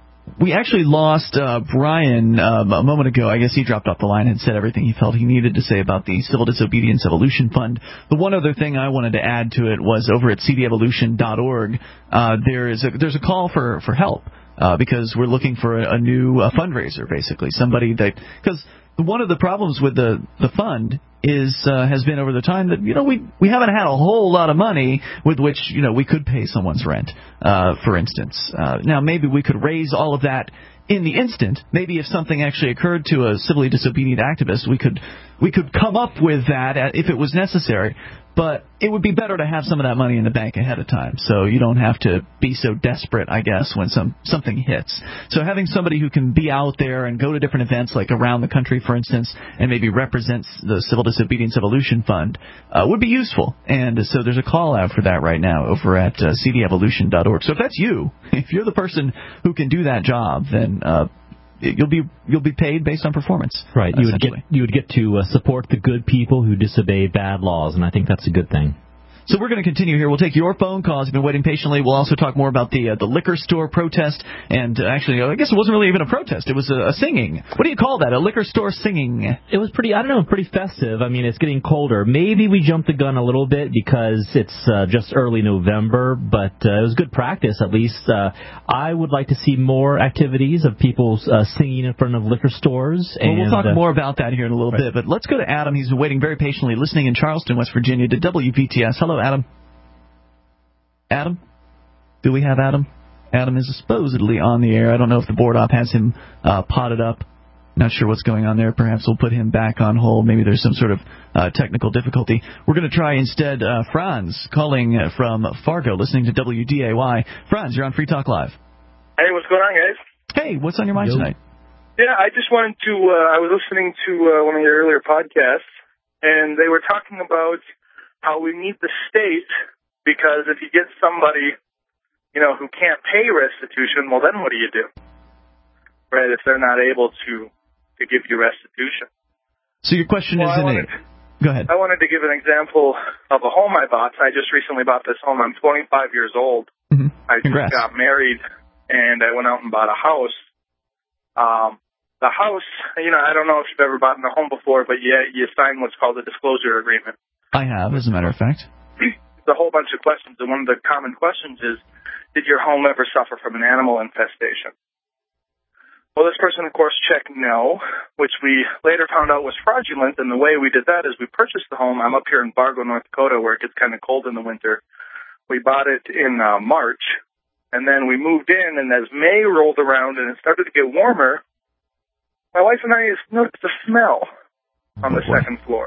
We actually lost uh, Brian uh, a moment ago. I guess he dropped off the line and said everything he felt he needed to say about the Civil Disobedience Evolution Fund. The one other thing I wanted to add to it was over at c d evolution dot org, uh, there is a, there's a call for, for help uh, because we're looking for a, a new uh, fundraiser, basically. Somebody that – because one of the problems with the, the fund is uh, has been over the time that, you know, we we haven't had a whole lot of money with which, you know, we could pay someone's rent, uh, for instance. Uh, now, maybe we could raise all of that in the instant. Maybe if something actually occurred to a civilly disobedient activist, we could we could come up with that if it was necessary. But it would be better to have some of that money in the bank ahead of time, so you don't have to be so desperate, I guess, when some something hits. So having somebody who can be out there and go to different events, like around the country, for instance, and maybe represents the Civil Disobedience Evolution Fund, uh, would be useful. And so there's a call out for that right now over at uh, c d evolution dot org. So if that's you, if you're the person who can do that job, then uh, You'll be you'll be paid based on performance. Right. You would get you would get to uh, support the good people who disobey bad laws, and I think that's a good thing. So we're going to continue here. We'll take your phone calls. You've been waiting patiently. We'll also talk more about the uh, the liquor store protest. And uh, actually, I guess it wasn't really even a protest. It was a, a singing. What do you call that? A liquor store singing? It was pretty, I don't know, pretty festive. I mean, it's getting colder. Maybe we jumped the gun a little bit because it's uh, just early November, but uh, it was good practice at least. Uh, I would like to see more activities of people uh, singing in front of liquor stores. Well, and, we'll talk uh, more about that here in a little right. bit. But let's go to Adam. He's been waiting very patiently, listening in Charleston, West Virginia, to W V T S. Hello, Adam. Adam? Do we have Adam? Adam is supposedly on the air. I don't know if the board op has him uh, potted up. Not sure what's going on there. Perhaps we'll put him back on hold. Maybe there's some sort of uh, technical difficulty. We're going to try instead uh, Franz calling from Fargo, listening to W D A Y. Franz, you're on Free Talk Live. Hey, what's going on, guys? Hey, what's on your mind Yo. tonight? Yeah, I just wanted to, uh, I was listening to uh, one of your earlier podcasts, and they were talking about how we need the state because if you get somebody, you know, who can't pay restitution, well, then what do you do? Right, if they're not able to, to give you restitution. So your question well, is I in wanted, a... Go ahead. I wanted to give an example of a home I bought. I just recently bought this home. I'm twenty-five years old. Mm-hmm. I just Congrats. got married, and I went out and bought a house. Um, the house, you know, I don't know if you've ever bought a home before, but yeah, you sign what's called a disclosure agreement. I have, as a matter of fact. It's a whole bunch of questions, and one of the common questions is, did your home ever suffer from an animal infestation? Well, this person, of course, checked no, which we later found out was fraudulent, and the way we did that is we purchased the home. I'm up here in Fargo, North Dakota, where it gets kind of cold in the winter. We bought it in uh, March, and then we moved in, and as May rolled around and it started to get warmer, my wife and I noticed a smell on the second floor.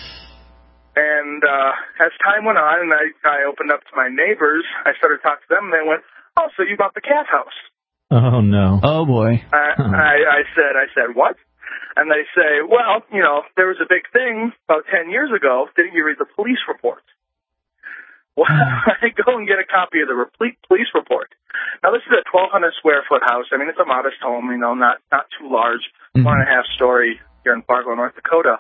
And uh, as time went on and I, I opened up to my neighbors, I started talking to them, and they went, oh, so you bought the cat house. Oh, no. Oh, boy. I, I, I said, I said, what? And they say, well, you know, there was a big thing about ten years ago. Didn't you read the police report? Well, I go and get a copy of the replete police report. Now, this is a twelve hundred square foot house. I mean, it's a modest home, you know, not not too large. Mm-hmm. One and a half story here in Fargo, North Dakota.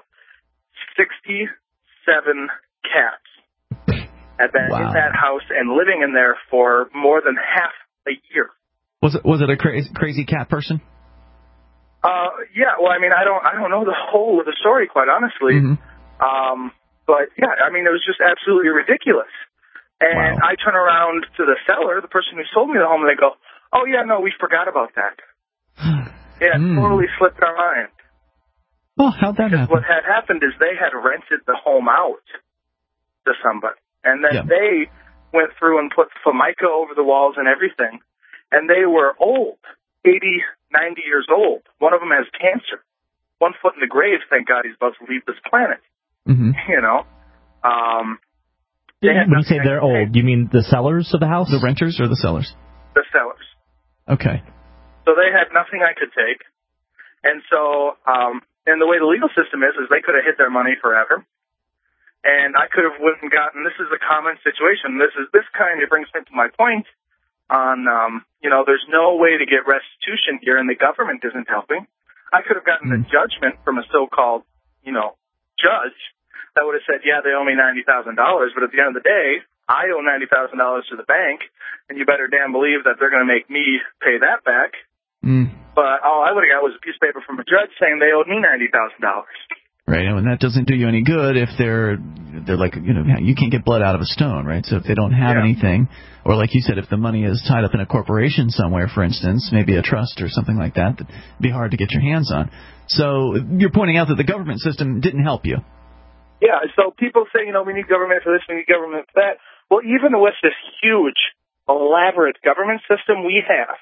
sixty-seven cats have been wow. in that house and living in there for more than half a year. Was it was it a crazy crazy cat person? Uh, yeah. Well, I mean, I don't I don't know the whole of the story, quite honestly. Mm-hmm. Um, but yeah, I mean, it was just absolutely ridiculous. And wow. I turn around to the seller, the person who sold me the home, and they go, oh, yeah, no, we forgot about that. Yeah, it mm. totally slipped our mind. Well, how'd that happen? What had happened is they had rented the home out to somebody. And then yeah. they went through and put Formica over the walls and everything. And they were old, eighty, ninety years old. One of them has cancer. One foot in the grave, thank God he's about to leave this planet. Mm-hmm. You know? Um... When you say they're old, you mean the sellers of the house? The renters or the sellers? The sellers. Okay. So they had nothing I could take. And so, um, and the way the legal system is, is they could have hid their money forever. And I could have went and gotten, this is a common situation. This is, this kind of brings me to my point on, um, you know, there's no way to get restitution here and the government isn't helping. I could have gotten mm. a judgment from a so-called, you know, judge that would have said, yeah, they owe me ninety thousand dollars, but at the end of the day, I owe ninety thousand dollars to the bank, and you better damn believe that they're going to make me pay that back. Mm. But all I would have got was a piece of paper from a judge saying they owed me ninety thousand dollars. Right, and that doesn't do you any good if they're, they're like, you know, you can't get blood out of a stone, right? So if they don't have yeah. anything, or like you said, if the money is tied up in a corporation somewhere, for instance, maybe a trust or something like that, it'd be hard to get your hands on. So you're pointing out that the government system didn't help you. Yeah, so people say, you know, we need government for this, we need government for that. Well, even with this huge, elaborate government system we have,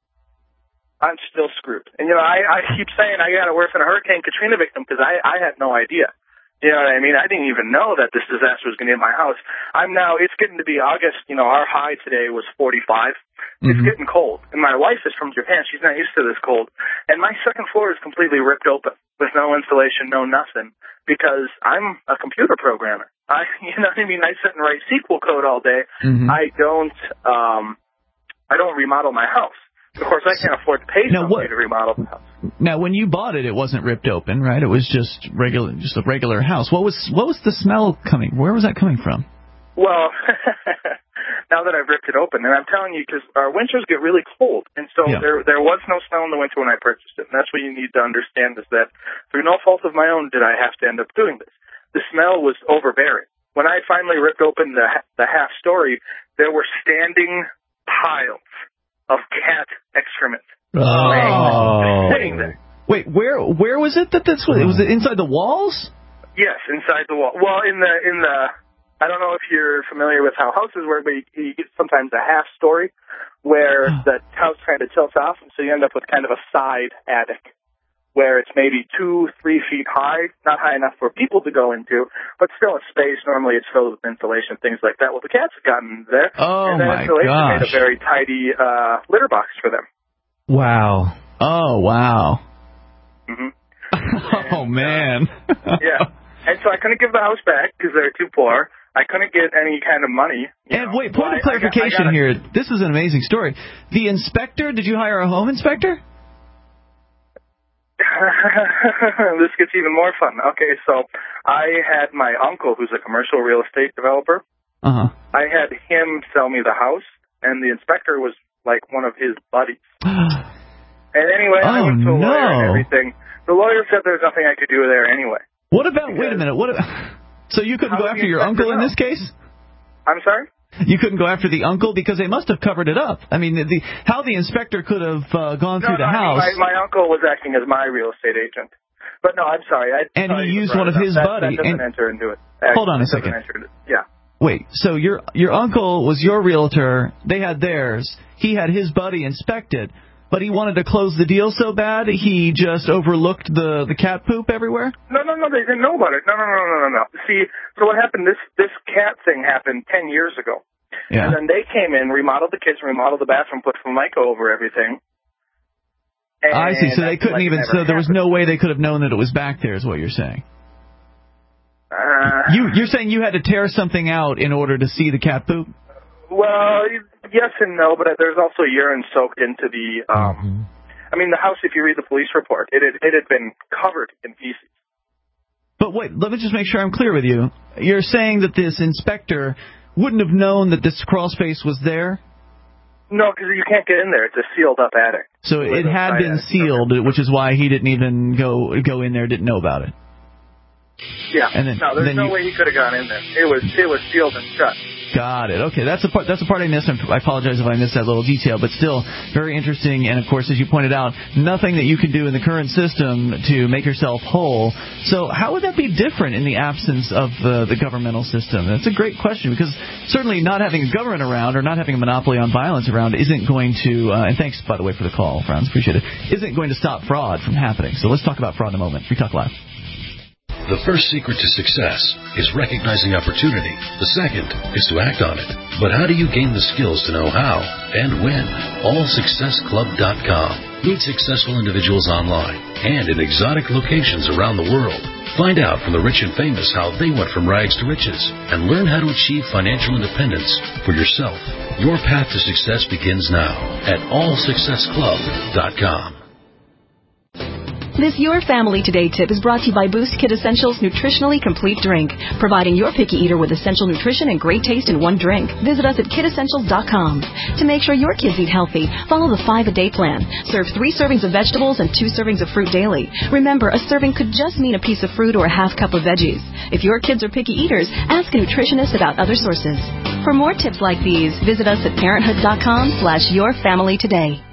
I'm still screwed. And, you know, I, I keep saying I got to work for a Hurricane Katrina victim because I, I had no idea. You know what I mean? I didn't even know that this disaster was going to hit my house. I'm now, it's getting to be August. You know, our high today was forty-five. Mm-hmm. It's getting cold. And my wife is from Japan. She's not used to this cold. And my second floor is completely ripped open with no insulation, no nothing, because I'm a computer programmer. I, you know what I mean? I sit and write S Q L code all day. Mm-hmm. I don't, um, I don't remodel my house. Of course, I can't afford to pay now, somebody what, to remodel the house. Now, when you bought it, it wasn't ripped open, right? It was just regular, just a regular house. What was what was the smell coming? Where was that coming from? Well, now that I've ripped it open, and I'm telling you, because our winters get really cold, and so yeah. there there was no snow in the winter when I purchased it. And that's what you need to understand is that through no fault of my own did I have to end up doing this. The smell was overbearing. When I finally ripped open the the half story, there were standing piles of cat excrement. Oh. Sitting there. Wait, where where was it that this was? Was it inside the walls? Yes, inside the wall. Well, in the in the I don't know if you're familiar with how houses work, but you, you get sometimes a half story where the house kind of tilts off, and so you end up with kind of a side attic where it's maybe two, three feet high, not high enough for people to go into, but still a space. Normally it's filled with insulation, things like that. Well, the cats have gotten there, Oh, and that my insulation gosh. made a very tidy uh, litter box for them. Wow. Oh, wow. hmm Oh, man. Yeah. And so I couldn't give the house back because they're too poor. I couldn't get any kind of money. And know. wait, So point I- of clarification I got, I got a, here. This is an amazing story. The inspector, did you hire a home inspector? This gets even more fun. Okay, so I had my uncle, who's a commercial real estate developer. Uh-huh. I had him sell me the house, and the inspector was like one of his buddies. And anyway, I Oh, went to a lawyer and no. everything. The lawyer said there's nothing I could do there anyway. What about, wait a minute, what? So you couldn't How go would after the your uncle in inspector this case? I'm sorry? You couldn't go after the uncle because they must have covered it up. I mean, the, how the inspector could have uh, gone No, through no, the I mean, house. my, my uncle was acting as my real estate agent. But no, I'm sorry. I And sorry he you used brought one of it up. his that, buddy, That doesn't and- enter into it. Hold on a It doesn't second. enter into- Yeah. Wait, so your your uncle was your realtor, they had theirs, he had his buddy inspected, but he wanted to close the deal so bad he just overlooked the, the cat poop everywhere? No, no, no, they didn't know about it. No, no, no, no, no, no. See, so what happened, this this cat thing happened ten years ago. Yeah. And then they came in, remodeled the kitchen, remodeled the bathroom, put Formica over everything. And I see, so they acted couldn't like it even, never so there was happened. no way they could have known that it was back there is what you're saying. Uh, You, you're saying you had to tear something out in order to see the cat poop? well, yes and no, but there's also urine soaked into the, um, Mm-hmm. I mean, the house, if you read the police report, it had, it had been covered in feces. But wait, let me just make sure I'm clear with you. You're saying that this inspector wouldn't have known that this crawl space was there? No, because you can't get in there. It's a sealed up attic. So it had been sealed, which is why he didn't even go go in there, didn't know about it. Yeah. And then- no, there's then no you- way he could have gone in there. It was it was sealed and shut. Got it. Okay, that's a part. That's a part I missed. I'm- I apologize if I missed that little detail, but still very interesting. And of course, as you pointed out, nothing that you can do in the current system to make yourself whole. So how would that be different in the absence of the, the governmental system? That's a great question because certainly not having a government around or not having a monopoly on violence around isn't going to. Uh, and thanks by the way for the call, Franz. Appreciate it. Isn't going to stop fraud from happening. So let's talk about fraud in a moment. Free Talk Live. The first secret to success is recognizing opportunity. The second is to act on it. But how do you gain the skills to know how and when? all success club dot com. Meet successful individuals online and in exotic locations around the world. Find out from the rich and famous how they went from rags to riches and learn how to achieve financial independence for yourself. Your path to success begins now at all success club dot com. This Your Family Today tip is brought to you by Boost Kid Essentials Nutritionally Complete Drink, providing your picky eater with essential nutrition and great taste in one drink. Visit us at kid essentials dot com. To make sure your kids eat healthy, follow the five-a-day plan. Serve three servings of vegetables and two servings of fruit daily. Remember, a serving could just mean a piece of fruit or a half cup of veggies. If your kids are picky eaters, ask a nutritionist about other sources. For more tips like these, visit us at parenthood dot com slash your family today.